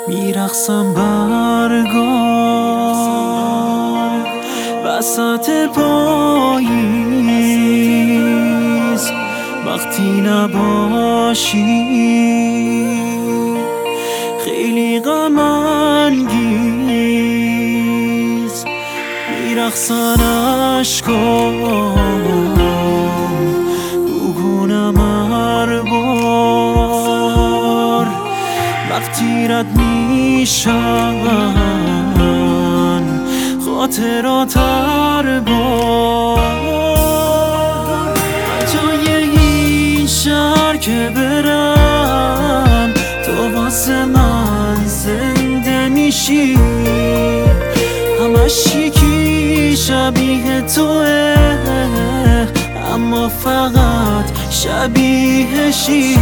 میرقصم برگار وسط پاییز وقتی نباشی خیلی غم انگیز میرقصن اشکام بگونم هر بار وقتی رد میشن خاطرات هر بار جای این شهر که برم تو واسه من زنده میشی همش یکی شبیه توه اما فقط شبیهشی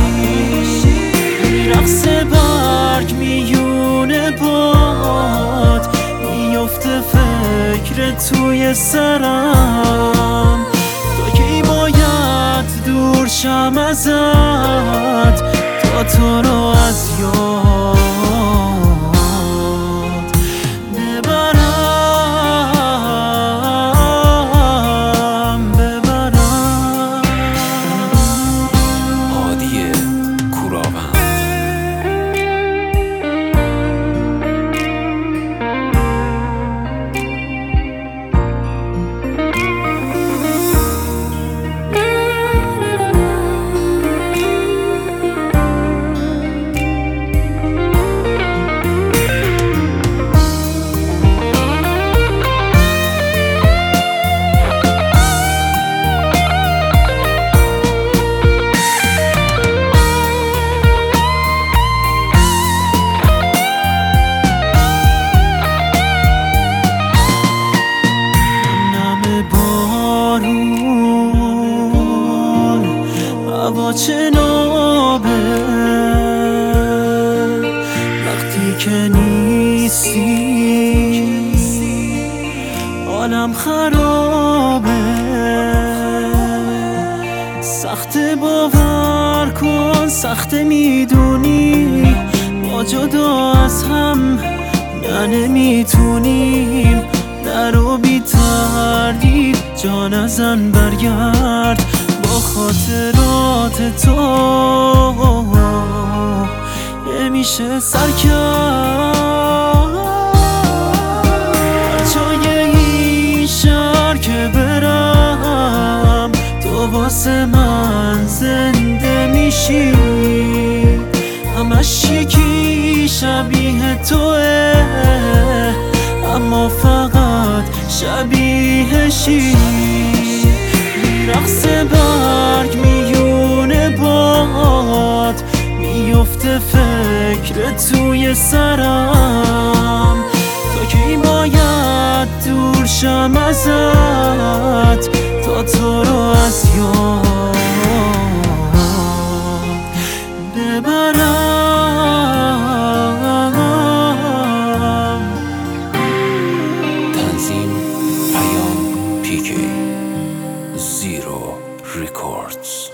رقص برگ میونه باد میفته فکر توی سرم تا کی باید دور شم ازت تا تو رو از یاد هوا چه نابه وقتی که نیستی حالم خرابه سخت باور کن سخت میدونی ما جدا از هم نمیتونیم نرو بی تردید جا نزن برگرد با خاطرات تو نمیشه سر کرد جای این شهر که برم تو واسه من زنده میشی همش یکی شبیه توه اما فقط شبیهشی رقص برگ میونه باد میفته فکر توی سرم تا کی باید دور شم ازت تا تو رو از یاد ببرم. تنظیم پیام پیکی زیرو ریکوردز